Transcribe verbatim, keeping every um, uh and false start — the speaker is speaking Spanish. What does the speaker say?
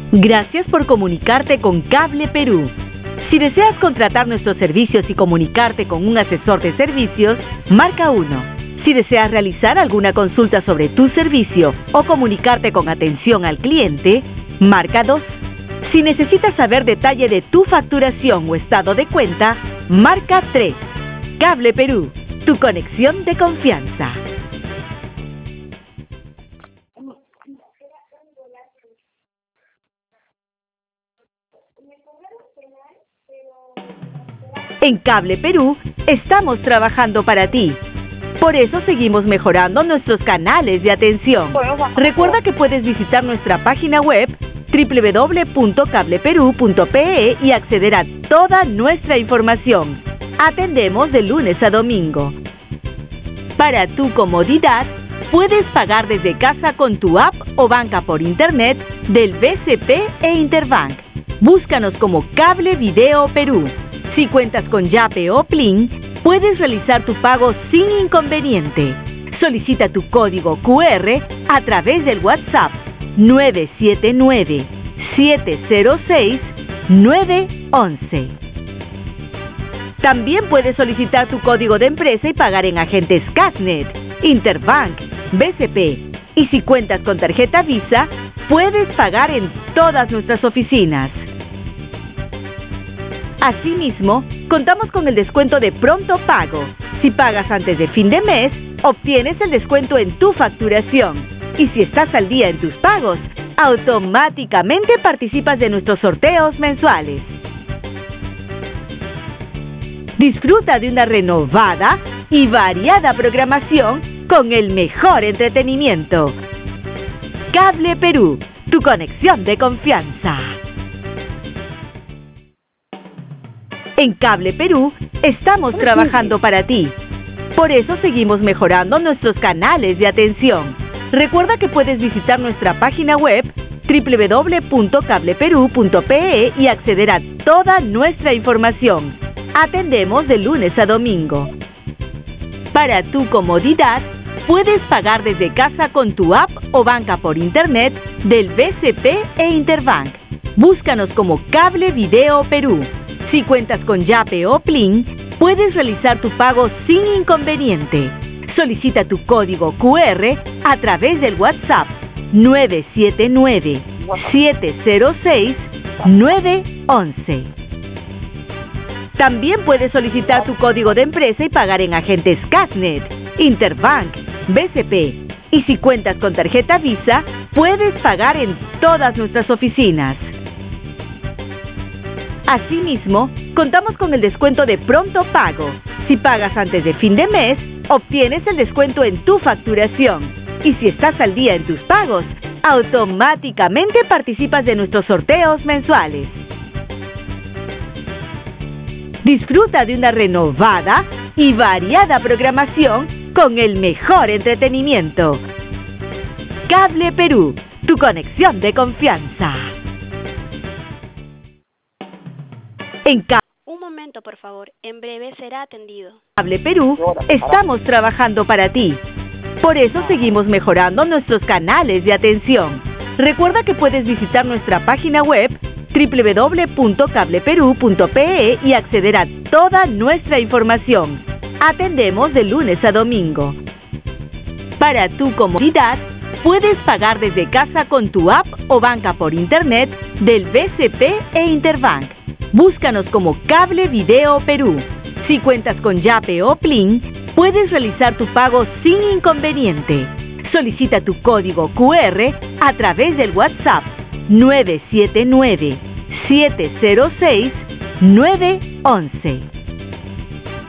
Gracias por comunicarte con Cable Perú. Si deseas contratar nuestros servicios y comunicarte con un asesor de servicios, marca uno. Si deseas realizar alguna consulta sobre tu servicio o comunicarte con atención al cliente, marca dos. Si necesitas saber detalle de tu facturación o estado de cuenta, marca tres. Cable Perú, tu conexión de confianza. En Cable Perú estamos trabajando para ti. Por eso seguimos mejorando nuestros canales de atención. Recuerda que puedes visitar nuestra página web doble u doble u doble u punto cable perú punto pe e y acceder a toda nuestra información. Atendemos de lunes a domingo. Para tu comodidad, puedes pagar desde casa con tu app o banca por internet del B C P e Interbank. Búscanos como Cable Video Perú. Si cuentas con Yape o Plin, puedes realizar tu pago sin inconveniente. Solicita tu código cu erre a través del WhatsApp nueve siete nueve, siete cero seis, nueve once. También puedes solicitar tu código de empresa y pagar en agentes Cashnet, Interbank, B C P. Y si cuentas con tarjeta Visa, puedes pagar en todas nuestras oficinas. Asimismo, contamos con el descuento de pronto pago. Si pagas antes de fin de mes, obtienes el descuento en tu facturación. Y si estás al día en tus pagos, automáticamente participas de nuestros sorteos mensuales. Disfruta de una renovada y variada programación con el mejor entretenimiento. Cable Perú, tu conexión de confianza. En Cable Perú estamos trabajando para ti. Por eso seguimos mejorando nuestros canales de atención. Recuerda que puedes visitar nuestra página web doble u doble u doble u punto cable perú punto pe e y acceder a toda nuestra información. Atendemos de lunes a domingo. Para tu comodidad, puedes pagar desde casa con tu app o banca por internet del B C P e Interbank. Búscanos como Cable Video Perú. Si cuentas con Yape o Plin, puedes realizar tu pago sin inconveniente. Solicita tu código cu erre a través del WhatsApp nueve siete nueve, siete cero seis, nueve once. También puedes solicitar tu código de empresa y pagar en agentes Cashnet, Interbank, B C P. Y si cuentas con tarjeta Visa, puedes pagar en todas nuestras oficinas. Asimismo, contamos con el descuento de pronto pago. Si pagas antes de fin de mes, obtienes el descuento en tu facturación. Y si estás al día en tus pagos, automáticamente participas de nuestros sorteos mensuales. Disfruta de una renovada y variada programación con el mejor entretenimiento. Cable Perú, tu conexión de confianza. En Cable Un momento, por favor. En breve será atendido. Cable Perú estamos trabajando para ti. Por eso seguimos mejorando nuestros canales de atención. Recuerda que puedes visitar nuestra página web doble u doble u doble u punto cable perú punto pe e y acceder a toda nuestra información. Atendemos de lunes a domingo. Para tu comodidad, puedes pagar desde casa con tu app o banca por internet del B C P e Interbank. Búscanos como Cable Video Perú. Si cuentas con Yape o Plin, puedes realizar tu pago sin inconveniente. Solicita tu código cu erre a través del WhatsApp nueve siete nueve, siete cero seis, nueve once.